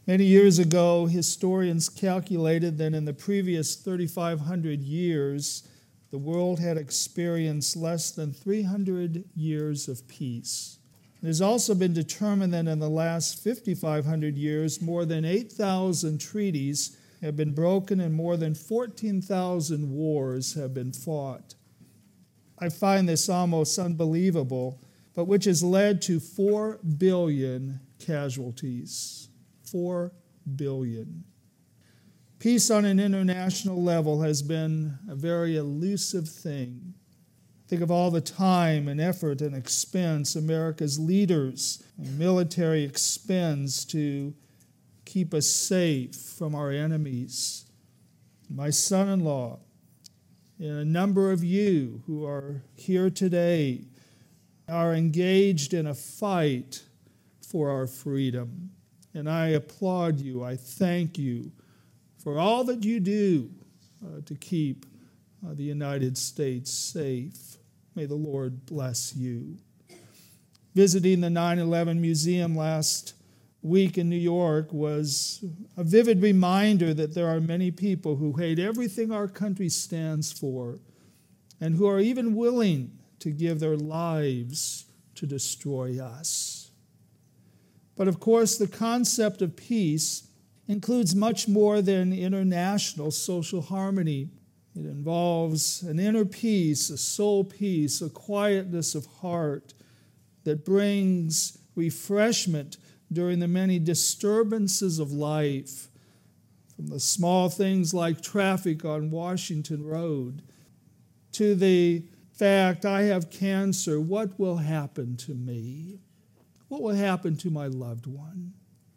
Many years ago, historians calculated that in the previous 3,500 years, the world had experienced less than 300 years of peace. It has also been determined that in the last 5,500 years, more than 8,000 treaties have been broken and more than 14,000 wars have been fought. I find this almost unbelievable, but which has led to 4 billion casualties. 4 billion. Peace on an international level has been a very elusive thing. Think of all the time and effort and expense America's leaders and military expends to keep us safe from our enemies. My son-in-law and a number of you who are here today are engaged in a fight for our freedom. And I applaud you. I thank you for all that you do to keep the United States safe. May the Lord bless you. Visiting the 9/11 Museum last week in New York was a vivid reminder that there are many people who hate everything our country stands for and who are even willing to give their lives to destroy us. But of course, the concept of peace includes much more than international social harmony. It involves an inner peace, a soul peace, a quietness of heart that brings refreshment during the many disturbances of life, from the small things like traffic on Washington Road to the fact, I have cancer, what will happen to me? What will happen to my loved one?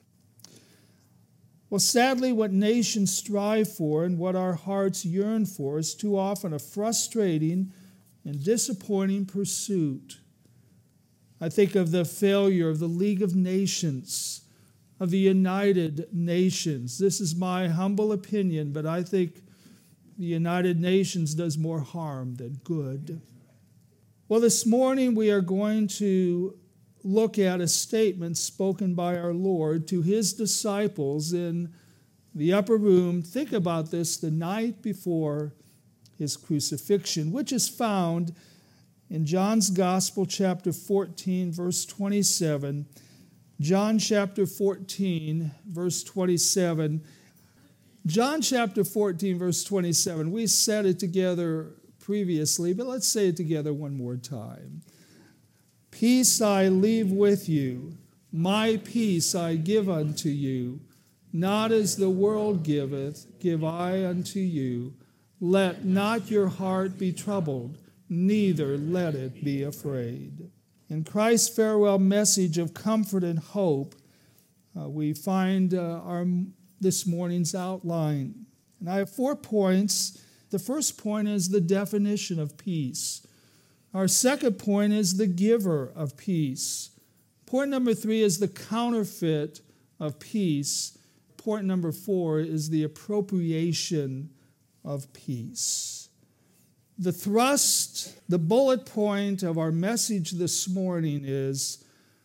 Well, sadly, what nations strive for and what our hearts yearn for is too often a frustrating and disappointing pursuit. I think of the failure of the League of Nations, of the United Nations. This is my humble opinion, but I think the United Nations does more harm than good. Well, this morning we are going to look at a statement spoken by our Lord to his disciples in the upper room. Think about this, the night before his crucifixion, which is found in John's Gospel, chapter 14, verse 27. John chapter 14, verse 27. John chapter 14, verse 27. We said it together previously, but let's say it together one more time. Peace I leave with you, my peace I give unto you. Not as the world giveth, give I unto you. Let not your heart be troubled, neither let it be afraid. In Christ's farewell message of comfort and hope, we find this morning's outline. And I have 4 points. The first point is the definition of peace. Our second point is the giver of peace. Point number 3 is the counterfeit of peace. Point number 4 is the appropriation of peace. The thrust, the bullet point of our message this morning is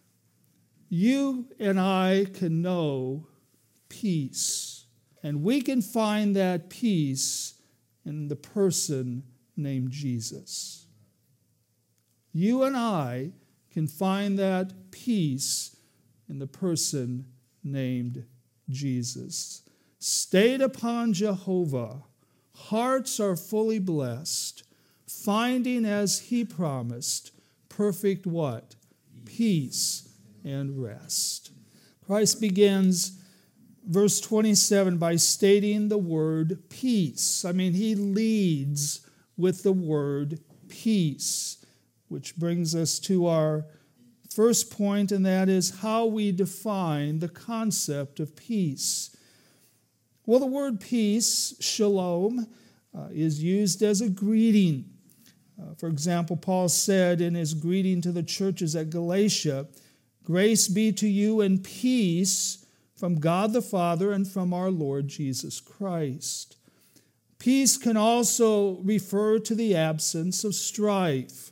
you and I can know peace, and we can find that peace in the person named Jesus. You and I can find that peace in the person named Jesus. Stayed upon Jehovah, hearts are fully blessed, finding as he promised, perfect what? Peace and rest. Christ begins verse 27 by stating the word peace. He leads with the word peace, which brings us to our first point, and that is how we define the concept of peace. Well, the word peace, shalom, is used as a greeting. For example, Paul said in his greeting to the churches at Galatia, "Grace be to you and peace from God the Father and from our Lord Jesus Christ." Peace can also refer to the absence of strife,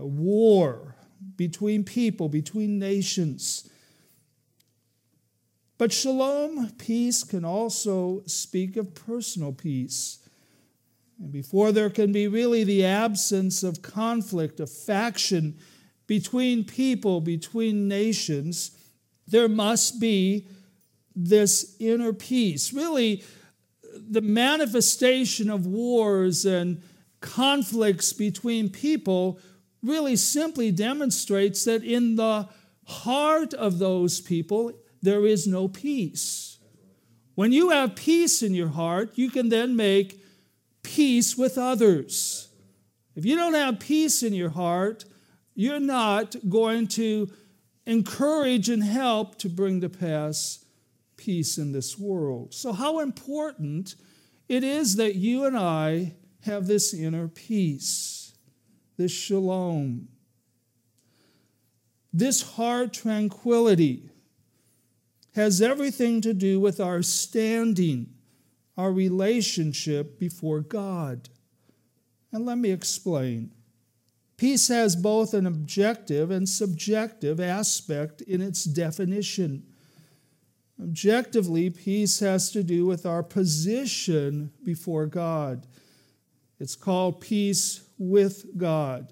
war between people, between nations. But shalom, peace, can also speak of personal peace. And before there can be really the absence of conflict, of faction between people, between nations, there must be this inner peace. Really, the manifestation of wars and conflicts between people really simply demonstrates that in the heart of those people, there is no peace. When you have peace in your heart, you can then make peace with others. If you don't have peace in your heart, you're not going to encourage and help to bring to pass peace in this world. So how important it is that you and I have this inner peace, this shalom, this heart tranquility has everything to do with our standing, our relationship before God. And let me explain. Peace has both an objective and subjective aspect in its definition. Objectively, peace has to do with our position before God. It's called peace with God.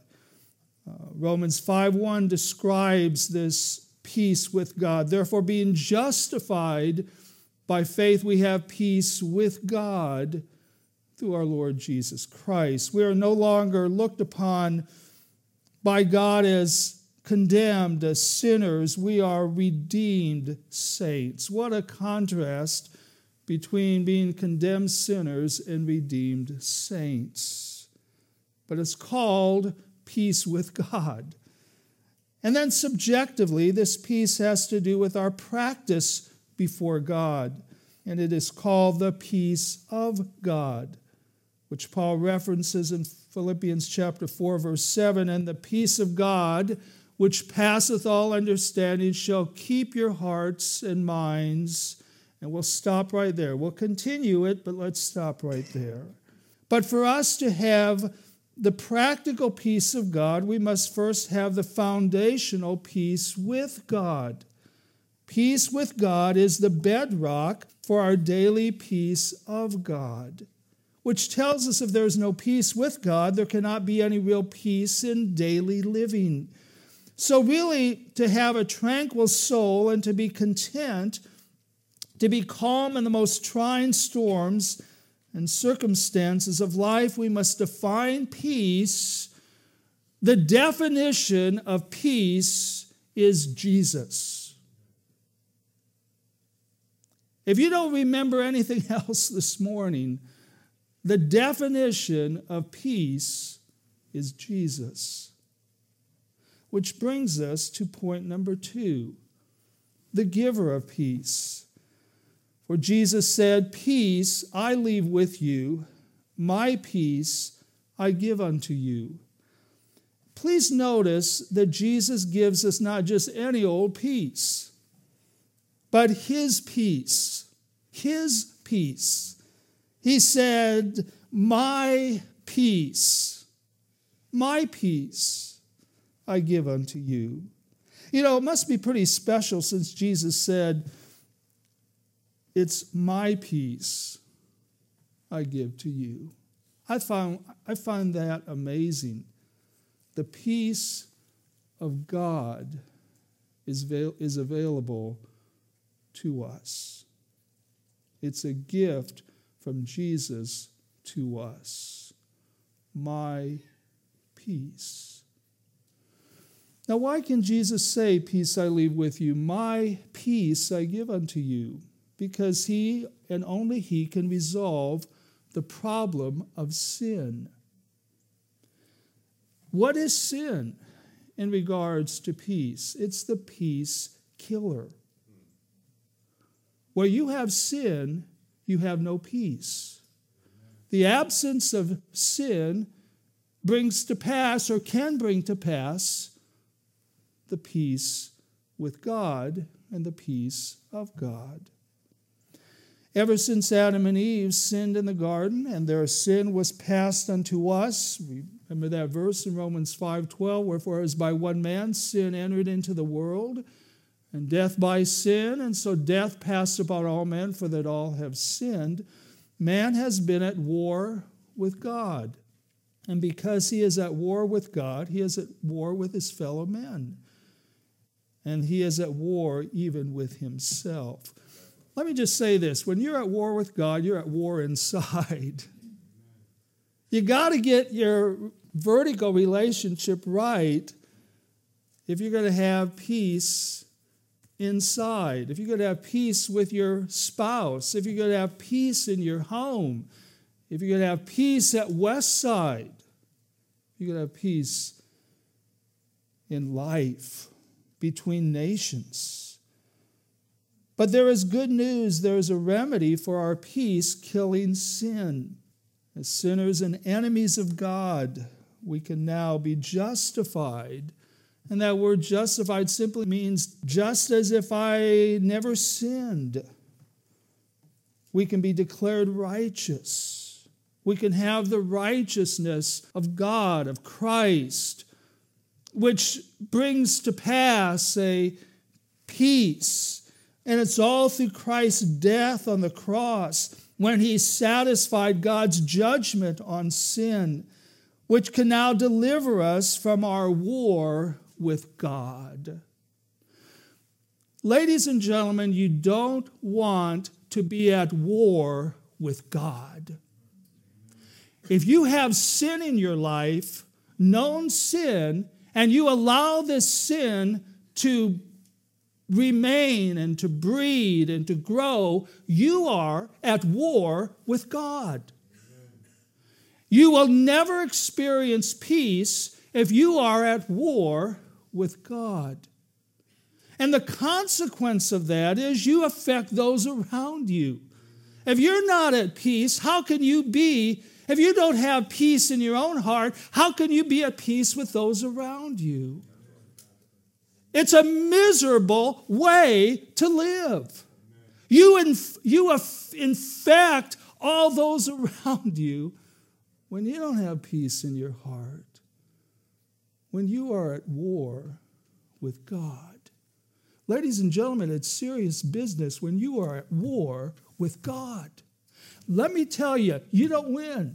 Romans 5:1 describes this peace with God. Therefore, being justified by faith, we have peace with God through our Lord Jesus Christ. We are no longer looked upon by God as condemned, as sinners. We are redeemed saints. What a contrast between being condemned sinners and redeemed saints. But it's called peace with God. And then subjectively, this peace has to do with our practice before God. And it is called the peace of God, which Paul references in Philippians chapter 4, verse 7. And the peace of God, which passeth all understanding, shall keep your hearts and minds. And we'll stop right there. We'll continue it, but let's stop right there. But for us to have the practical peace of God, we must first have the foundational peace with God. Peace with God is the bedrock for our daily peace of God, which tells us if there's no peace with God, there cannot be any real peace in daily living. So really, to have a tranquil soul and to be content, to be calm in the most trying storms and circumstances of life, we must define peace. The definition of peace is Jesus. If you don't remember anything else this morning, the definition of peace is Jesus. Which brings us to point number 2, the giver of peace. For Jesus said, "Peace I leave with you, my peace I give unto you." Please notice that Jesus gives us not just any old peace, but his peace. His peace. He said, my peace I give unto you. You know, it must be pretty special since Jesus said, it's my peace I give to you. I find that amazing. The peace of God is available to us. It's a gift from Jesus to us. My peace. Now, why can Jesus say, "Peace I leave with you, my peace I give unto you"? Because he and only he can resolve the problem of sin. What is sin in regards to peace? It's the peace killer. Where you have sin, you have no peace. The absence of sin brings to pass, or can bring to pass, the peace with God and the peace of God. Ever since Adam and Eve sinned in the garden, and their sin was passed unto us, remember that verse in Romans 5:12, wherefore as by one man sin entered into the world, and death by sin, and so death passed upon all men, for that all have sinned. Man has been at war with God. And because he is at war with God, he is at war with his fellow men. And he is at war even with himself. Let me just say this. When you're at war with God, you're at war inside. You got to get your vertical relationship right if you're going to have peace inside, if you're going to have peace with your spouse, if you're going to have peace in your home, if you're going to have peace at Westside, you're going to have peace in life between nations. But there is good news. There is a remedy for our peace-killing sin. As sinners and enemies of God, we can now be justified. And that word justified simply means just as if I never sinned. We can be declared righteous. We can have the righteousness of God, of Christ, which brings to pass a peace. And it's all through Christ's death on the cross when he satisfied God's judgment on sin, which can now deliver us from our war with God. Ladies and gentlemen, you don't want to be at war with God. If you have sin in your life, known sin, and you allow this sin to remain and to breed and to grow, you are at war with God. You will never experience peace if you are at war with God. And the consequence of that is you affect those around you. If you're not at peace, how can you be? If you don't have peace in your own heart, how can you be at peace with those around you? It's a miserable way to live. You infect all those around you when you don't have peace in your heart, when you are at war with God. Ladies and gentlemen, it's serious business when you are at war with God. Let me tell you, you don't win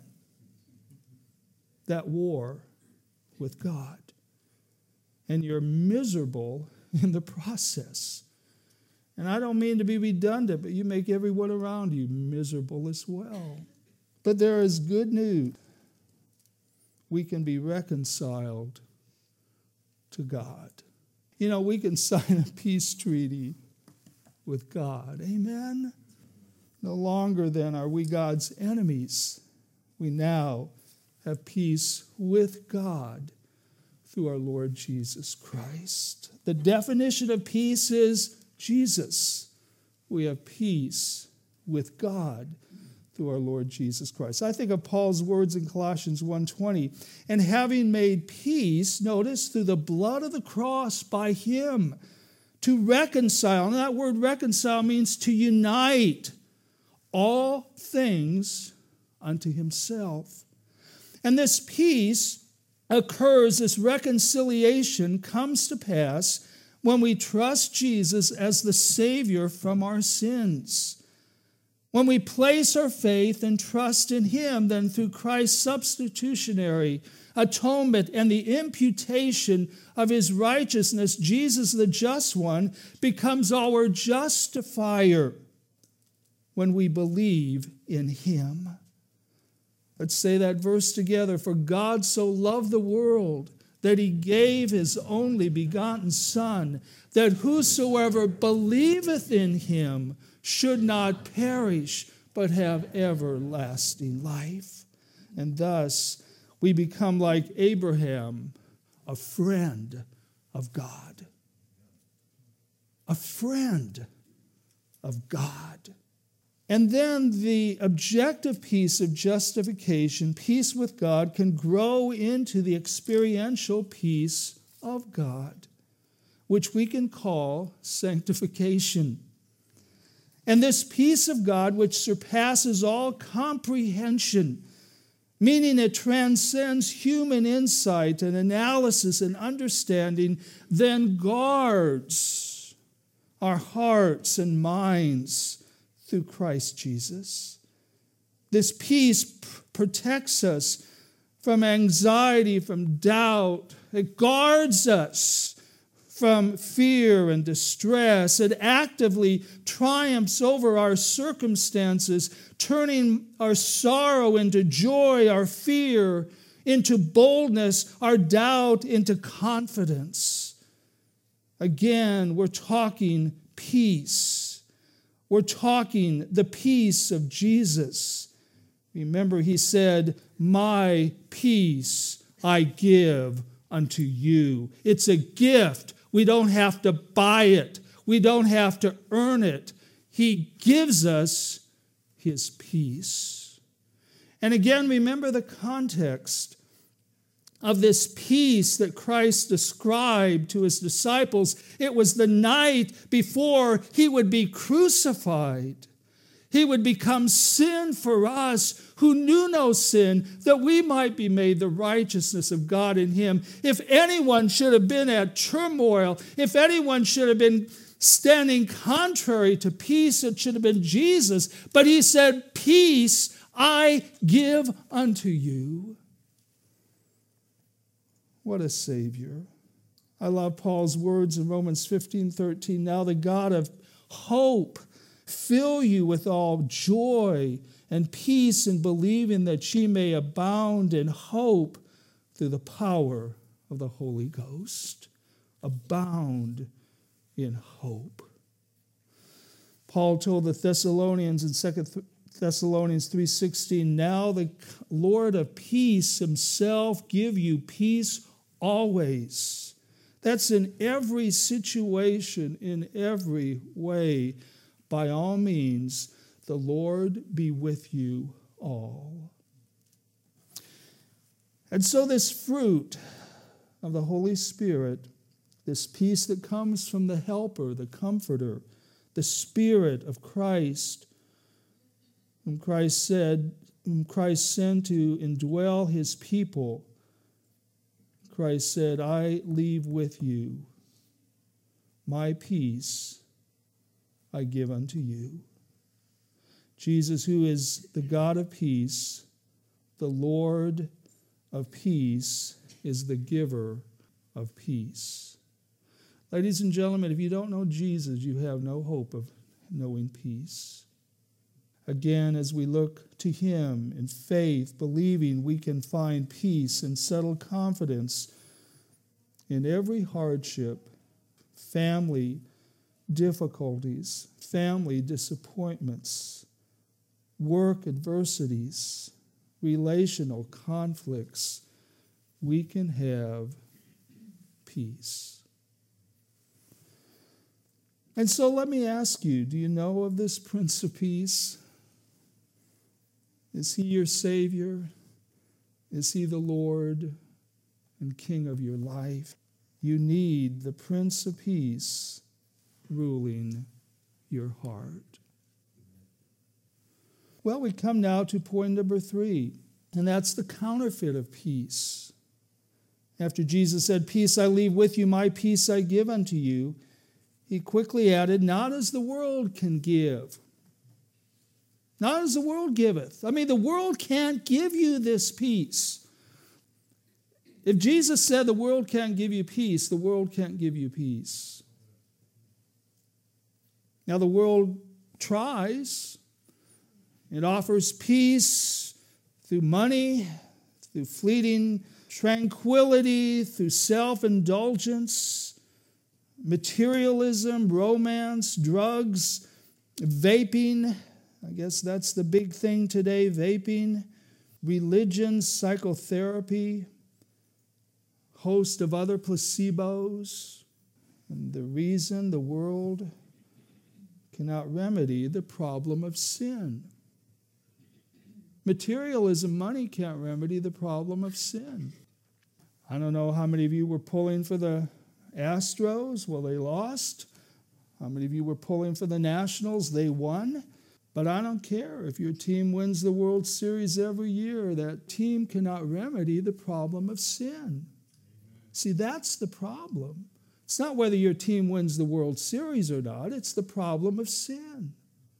that war with God. And you're miserable in the process. And I don't mean to be redundant, but you make everyone around you miserable as well. But there is good news. We can be reconciled to God. You know, we can sign a peace treaty with God. Amen? No longer then are we God's enemies. We now have peace with God through our Lord Jesus Christ. The definition of peace is Jesus. We have peace with God through our Lord Jesus Christ. I think of Paul's words in Colossians 1:20, and having made peace, notice, through the blood of the cross by him, to reconcile. And that word reconcile means to unite all things unto himself. And this peace occurs, this reconciliation comes to pass when we trust Jesus as the Savior from our sins. When we place our faith and trust in him, then through Christ's substitutionary atonement and the imputation of his righteousness, Jesus, the just one, becomes our justifier when we believe in him. Let's say that verse together. For God so loved the world that he gave his only begotten Son, that whosoever believeth in him should not perish, but have everlasting life. And thus we become like Abraham, a friend of God. A friend of God. And then the objective peace of justification, peace with God, can grow into the experiential peace of God, which we can call sanctification. And this peace of God, which surpasses all comprehension, meaning it transcends human insight and analysis and understanding, then guards our hearts and minds through Christ Jesus. This peace protects us from anxiety, from doubt. It guards us from fear and distress. It actively triumphs over our circumstances, turning our sorrow into joy, our fear into boldness, our doubt into confidence. Again, we're talking peace. We're talking the peace of Jesus. Remember, he said, "My peace I give unto you." It's a gift. We don't have to buy it. We don't have to earn it. He gives us his peace. And again, remember the context of this peace that Christ described to his disciples. It was the night before he would be crucified. He would become sin for us who knew no sin, that we might be made the righteousness of God in him. If anyone should have been at turmoil, if anyone should have been standing contrary to peace, it should have been Jesus. But he said, "Peace I give unto you." What a Savior. I love Paul's words in Romans 15:13. "Now the God of hope fill you with all joy and peace in believing, that ye may abound in hope through the power of the Holy Ghost." Abound in hope. Paul told the Thessalonians in 2 Thessalonians 3:16, "Now the Lord of peace himself give you peace always." That's in every situation, in every way. By all means, the Lord be with you all. And so this fruit of the Holy Spirit, this peace that comes from the Helper, the Comforter, the Spirit of Christ, whom Christ sent to indwell his people, Christ said, "I leave with you my peace I give unto you." Jesus, who is the God of peace, the Lord of peace, is the giver of peace. Ladies and gentlemen, if you don't know Jesus, you have no hope of knowing peace. Again, as we look to him in faith, believing, we can find peace and settled confidence in every hardship, family difficulties, family disappointments, work adversities, relational conflicts. We can have peace. And so let me ask you, do you know of this Prince of Peace? Is he your Savior? Is he the Lord and King of your life? You need the Prince of Peace ruling your heart. Well, we come now to point number 3, and that's the counterfeit of peace. After Jesus said, "Peace I leave with you, my peace I give unto you," he quickly added, "Not as the world can give. Not as the world giveth." I mean, the world can't give you this peace. If Jesus said the world can't give you peace, the world can't give you peace. Now, the world tries. It offers peace through money, through fleeting tranquility, through self-indulgence, materialism, romance, drugs, vaping. I guess that's the big thing today, vaping, religion, psychotherapy, host of other placebos. And the reason the world cannot remedy the problem of sin. Materialism, money can't remedy the problem of sin. I don't know how many of you were pulling for the Astros. Well, they lost. How many of you were pulling for the Nationals? They won. But I don't care if your team wins the World Series every year. That team cannot remedy the problem of sin. See, that's the problem. It's not whether your team wins the World Series or not. It's the problem of sin.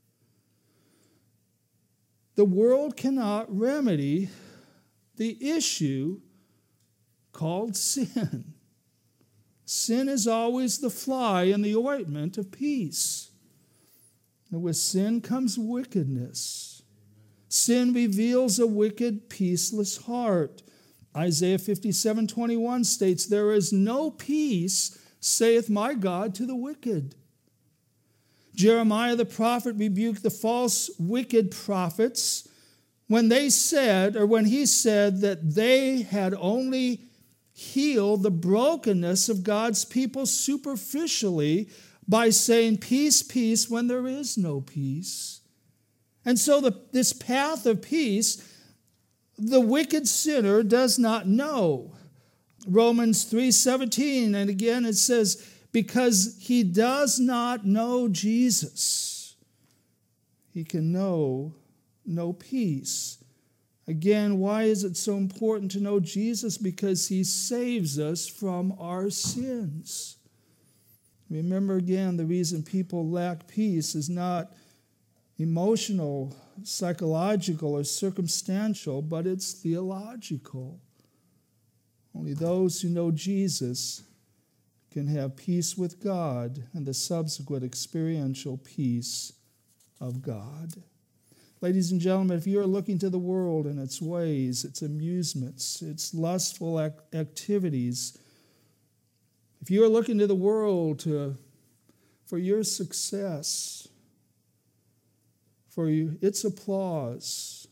The world cannot remedy the issue called sin. Sin is always the fly in the ointment of peace. And with sin comes wickedness. Sin reveals a wicked, peaceless heart. Isaiah 57:21 states, "There is no peace, saith my God, to the wicked." Jeremiah the prophet rebuked the false, wicked prophets when he said that they had only healed the brokenness of God's people superficially by saying, "Peace, peace," when there is no peace. And so this path of peace, the wicked sinner does not know. Romans 3:17, and again it says, because he does not know Jesus, he can know no peace. Again, why is it so important to know Jesus? Because he saves us from our sins. Remember again, the reason people lack peace is not emotional, psychological, or circumstantial, but it's theological. Only those who know Jesus can have peace with God and the subsequent experiential peace of God. Ladies and gentlemen, if you're looking to the world and its ways, its amusements, its lustful activities, if you're looking to the world for your success, for its applause,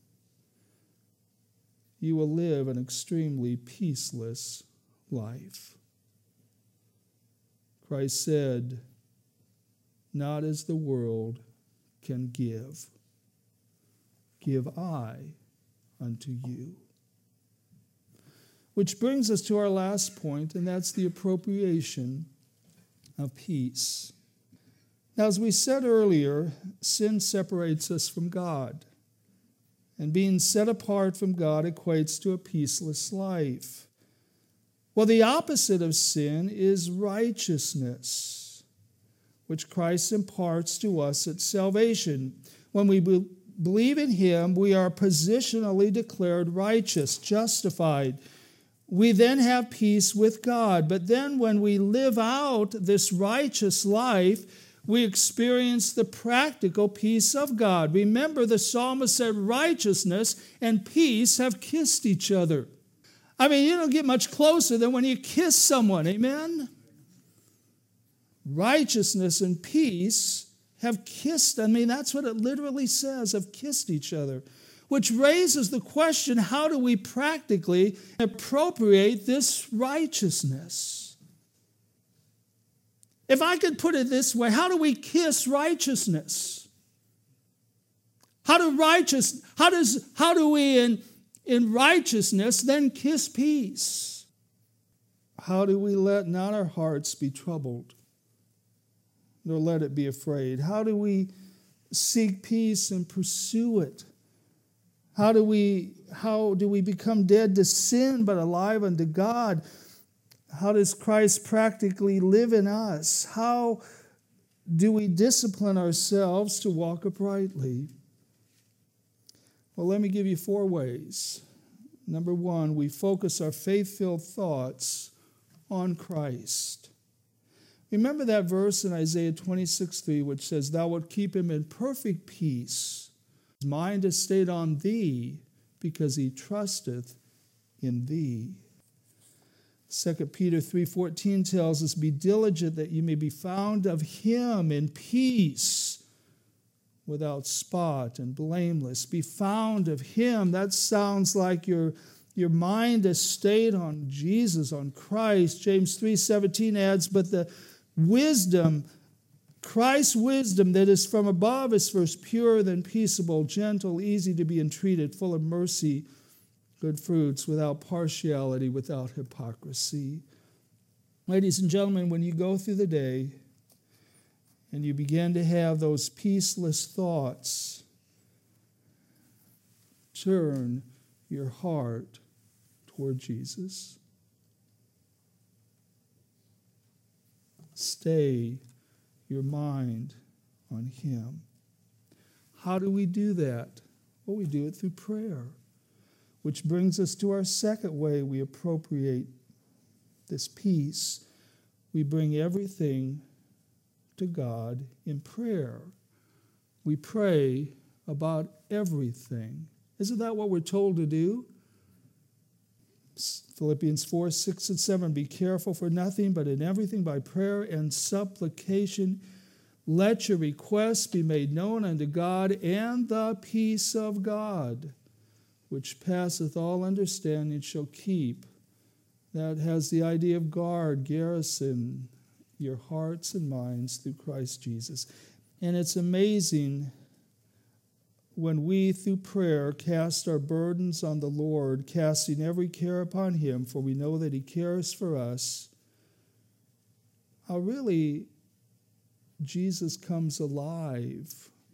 you will live an extremely peaceless life. Christ said, "Not as the world can give I unto you." Which brings us to our last point, and that's the appropriation of peace. Now, as we said earlier, sin separates us from God. And being set apart from God equates to a peaceless life. Well, the opposite of sin is righteousness, which Christ imparts to us at salvation. When we believe in him, we are positionally declared righteous, justified. We then have peace with God. But then when we live out this righteous life, we experience the practical peace of God. Remember, the psalmist said righteousness and peace have kissed each other. I mean, you don't get much closer than when you kiss someone, amen? Righteousness and peace have kissed. I mean, that's what it literally says, have kissed each other. Which raises the question, how do we practically appropriate this righteousness? If I could put it this way, how do we kiss righteousness? How do we in righteousness then kiss peace? How do we let not our hearts be troubled, nor let it be afraid? How do we seek peace and pursue it? How do we become dead to sin but alive unto God? How does Christ practically live in us? How do we discipline ourselves to walk uprightly? Well, let me give you 4 ways. Number 1, we focus our faith-filled thoughts on Christ. Remember that verse in Isaiah 26:3, which says, "Thou wilt keep him in perfect peace. His mind is stayed on thee, because he trusteth in thee." 2 Peter 3:14 tells us, "Be diligent that you may be found of him in peace, without spot and blameless." Be found of him. That sounds like your mind is stayed on Jesus, on Christ. James 3:17 adds, "But the wisdom, Christ's wisdom that is from above is first pure, then peaceable, gentle, easy to be entreated, full of mercy, good fruits, without partiality, without hypocrisy." Ladies and gentlemen, when you go through the day and you begin to have those peaceless thoughts, turn your heart toward Jesus. Stay your mind on Him. How do we do that? Well, we do it through prayer, which brings us to our second way we appropriate this peace. We bring everything to God in prayer. We pray about everything. Isn't that what we're told to do? Philippians 4, 6, and 7, be careful for nothing, but in everything by prayer and supplication, let your requests be made known unto God, and the peace of God, which passeth all understanding, shall keep. That has the idea of guard, garrison your hearts and minds through Christ Jesus. And it's amazing when we, through prayer, cast our burdens on the Lord, casting every care upon Him, for we know that He cares for us, how really Jesus comes alive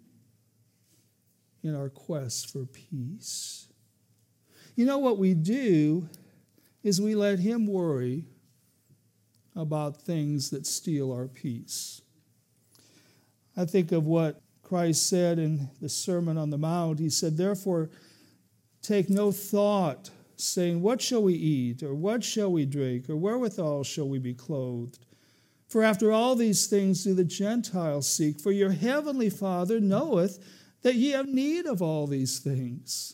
in our quest for peace. You know what we do is we let Him worry about things that steal our peace. I think of what Christ said in the Sermon on the Mount. He said, therefore, take no thought, saying, what shall we eat, or what shall we drink, or wherewithal shall we be clothed? For after all these things do the Gentiles seek, for your heavenly Father knoweth that ye have need of all these things.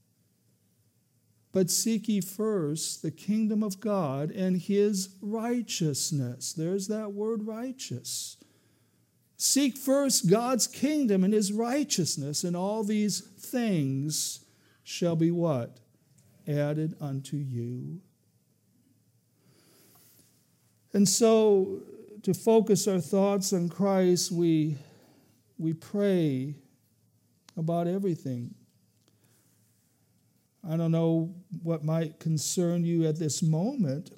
But seek ye first the kingdom of God and His righteousness. There's that word, righteous. Seek first God's kingdom and His righteousness, and all these things shall be what? Added unto you. And so, to focus our thoughts on Christ, we pray about everything. I don't know what might concern you at this moment,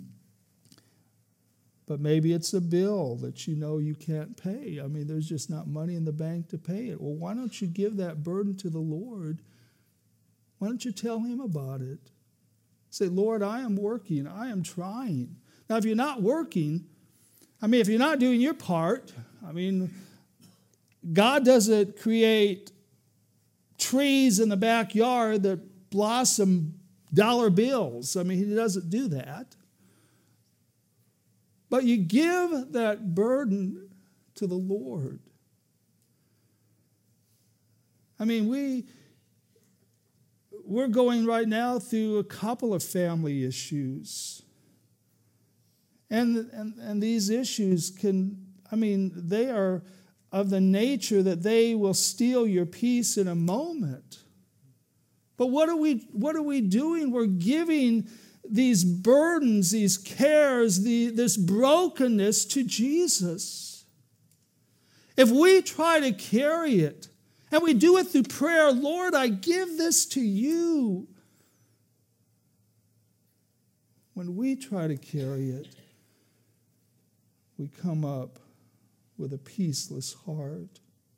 but maybe it's a bill that you know you can't pay. I mean, there's just not money in the bank to pay it. Well, why don't you give that burden to the Lord? Why don't you tell Him about it? Say, Lord, I am working. I am trying. Now, if you're not working, if you're not doing your part, God doesn't create trees in the backyard that blossom dollar bills. He doesn't do that. But you give that burden to the Lord. We're going right now through a couple of family issues. And these issues they are of the nature that they will steal your peace in a moment. But what are we doing? We're giving these burdens, these cares, this brokenness to Jesus. If we try to carry it, and we do it through prayer, Lord, I give this to you. When we try to carry it, we come up with a peaceless heart.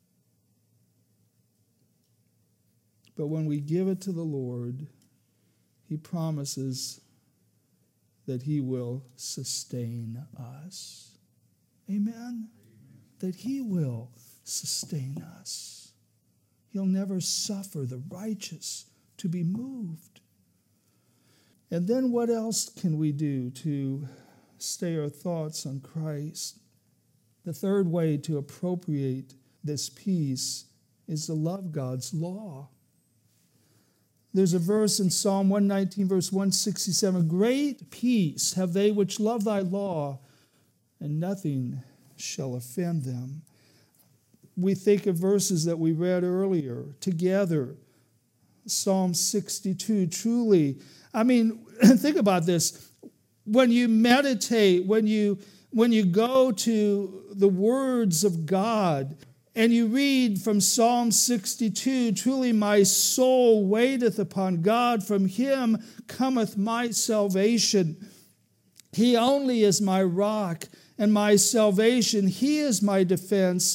But when we give it to the Lord, He promises that He will sustain us. Amen? That He will sustain us. He'll never suffer the righteous to be moved. And then what else can we do to stay our thoughts on Christ? The third way to appropriate this peace is to love God's law. There's a verse in Psalm 119, verse 167, great peace have they which love thy law, and nothing shall offend them. We think of verses that we read earlier together. Psalm 62, truly. Think about this. When you meditate, when you go to the words of God, and you read from Psalm 62, truly my soul waiteth upon God, from Him cometh my salvation. He only is my rock and my salvation. He is my defense.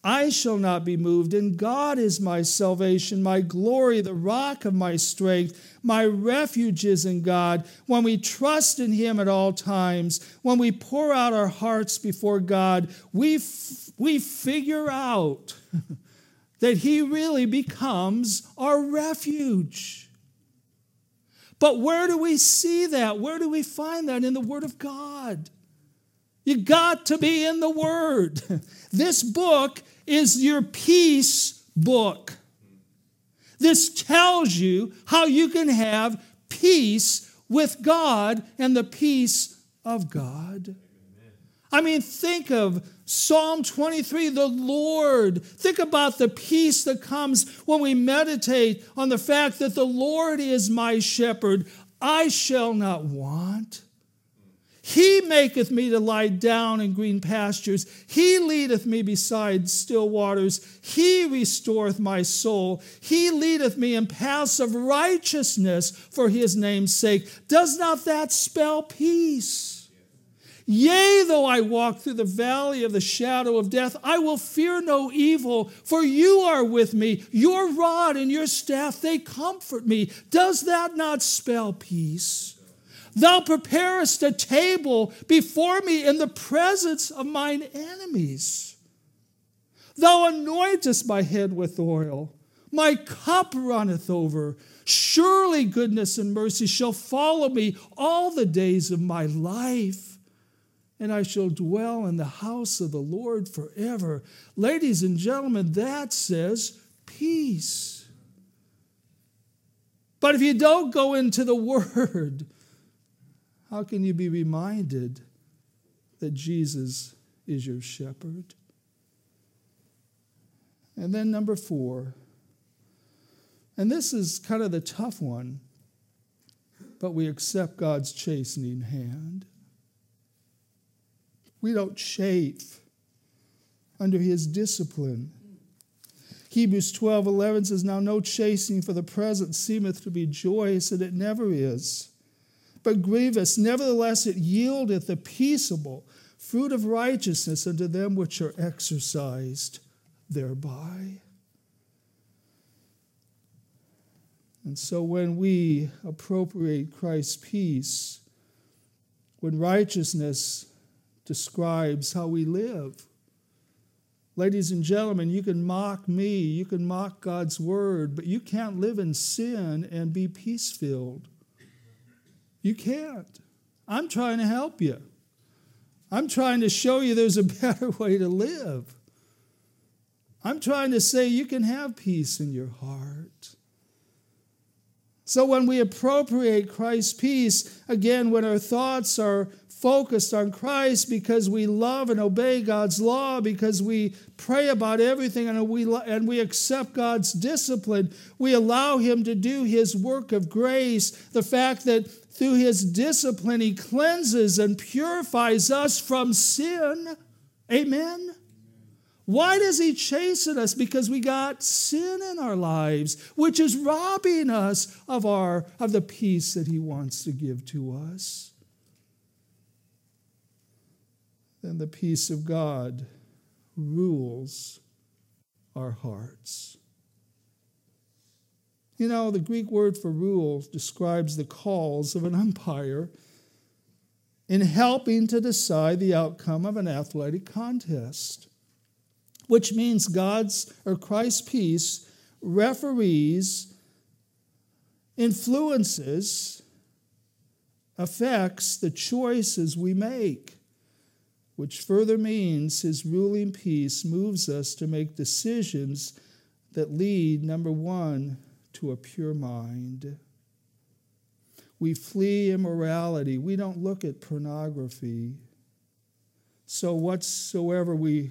I shall not be moved, and God is my salvation, my glory, the rock of my strength. My refuge is in God. When we trust in Him at all times, when we pour out our hearts before God, we figure out that He really becomes our refuge. But where do we see that? Where do we find that? In the Word of God. You got to be in the Word. This book is your peace book. This tells you how you can have peace with God and the peace of God. I mean, think of Psalm 23, the Lord. Think about the peace that comes when we meditate on the fact that the Lord is my shepherd. I shall not want. He maketh me to lie down in green pastures. He leadeth me beside still waters. He restoreth my soul. He leadeth me in paths of righteousness for His name's sake. Does not that spell peace? Yea, though I walk through the valley of the shadow of death, I will fear no evil, for you are with me. Your rod and your staff, they comfort me. Does that not spell peace? Thou preparest a table before me in the presence of mine enemies. Thou anointest my head with oil. My cup runneth over. Surely goodness and mercy shall follow me all the days of my life, and I shall dwell in the house of the Lord forever. Ladies and gentlemen, that says peace. But if you don't go into the Word, how can you be reminded that Jesus is your shepherd? And then number 4, and this is kind of the tough one, but we accept God's chastening hand. We don't chafe under His discipline. Hebrews 12:11 says, Now no chastening for the present seemeth to be joyous, and it never is, but grievous. Nevertheless it yieldeth the peaceable fruit of righteousness unto them which are exercised thereby. And so when we appropriate Christ's peace, when righteousness describes how we live, ladies and gentlemen, you can mock me, you can mock God's word, but you can't live in sin and be peace-filled. You can't. I'm trying to help you. I'm trying to show you there's a better way to live. I'm trying to say you can have peace in your heart. So when we appropriate Christ's peace, again, when our thoughts are focused on Christ because we love and obey God's law, because we pray about everything and we accept God's discipline, we allow Him to do His work of grace. The fact that through His discipline He cleanses and purifies us from sin. Amen? Why does He chasten us? Because we got sin in our lives, which is robbing us of the peace that He wants to give to us. Then the peace of God rules our hearts. You know, the Greek word for rule describes the calls of an umpire in helping to decide the outcome of an athletic contest, which means Christ's peace referees, influences, affects the choices we make, which further means His ruling peace moves us to make decisions that lead, number 1, to a pure mind. We flee immorality. We don't look at pornography. So what we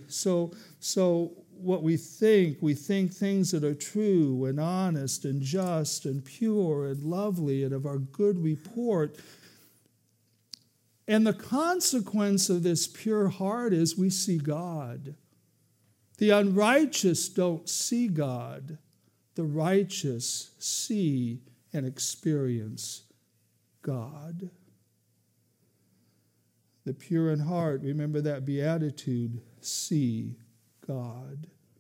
think things that are true and honest and just and pure and lovely and of our good report. And the consequence of this pure heart is we see God. The unrighteous don't see God. The righteous see and experience God. The pure in heart, remember that beatitude, see God.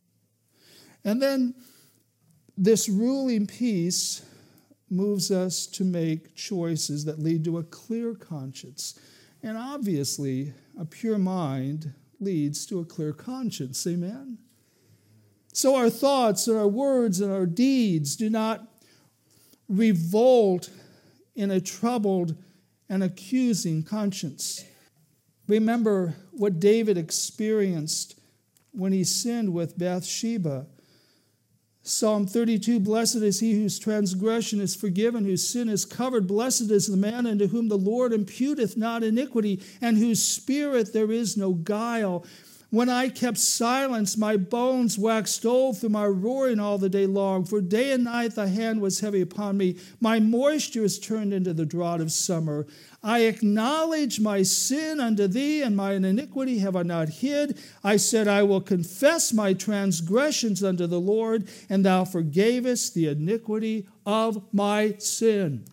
And then this ruling peace moves us to make choices that lead to a clear conscience. And obviously, a pure mind leads to a clear conscience. Amen? So our thoughts and our words and our deeds do not revolt in a troubled and accusing conscience. Remember what David experienced when he sinned with Bathsheba. Psalm 32, blessed is he whose transgression is forgiven, whose sin is covered. Blessed is the man unto whom the Lord imputeth not iniquity, and whose spirit there is no guile. When I kept silence, my bones waxed old through my roaring all the day long. For day and night thy hand was heavy upon me. My moisture is turned into the drought of summer. I acknowledge my sin unto thee, and mine iniquity have I not hid. I said, I will confess my transgressions unto the Lord, and thou forgavest the iniquity of my sin.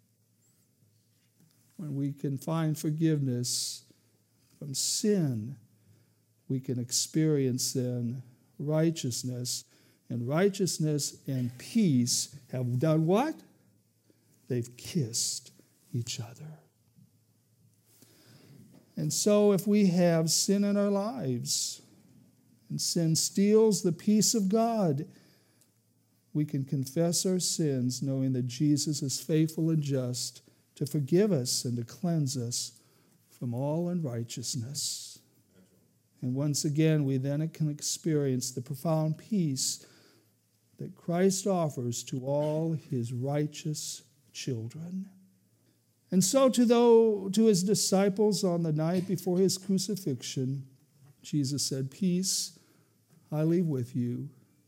When we can find forgiveness from sin, we can experience then righteousness. And righteousness and peace have done what? They've kissed each other. And so if we have sin in our lives, and sin steals the peace of God, we can confess our sins knowing that Jesus is faithful and just to forgive us and to cleanse us from all unrighteousness. And once again, we then can experience the profound peace that Christ offers to all his righteous children. And so to his disciples on the night before his crucifixion, Jesus said, peace I leave with you,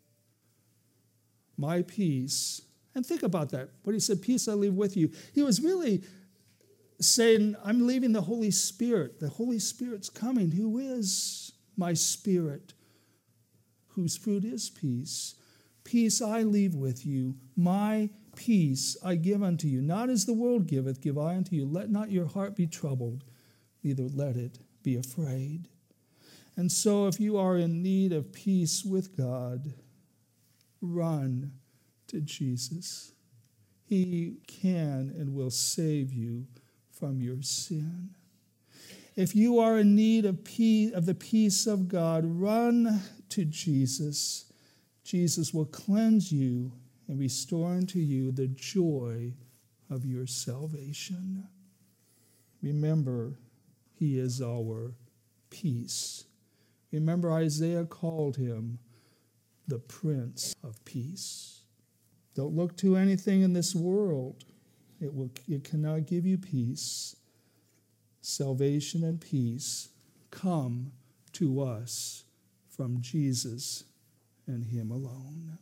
my peace. And think about that. When he said, peace I leave with you, he was really saying, I'm leaving the Holy Spirit. The Holy Spirit's coming, who is my spirit, whose fruit is peace. Peace I leave with you, my peace I give unto you. Not as the world giveth, give I unto you. Let not your heart be troubled, neither let it be afraid. And so if you are in need of peace with God, run to Jesus. He can and will save you from your sin. If you are in need of the peace of God, run to Jesus. Jesus will cleanse you and restore unto you the joy of your salvation. Remember, he is our peace. Remember, Isaiah called him the Prince of Peace. Don't look to anything in this world. It cannot give you peace. Salvation and peace come to us from Jesus and him alone.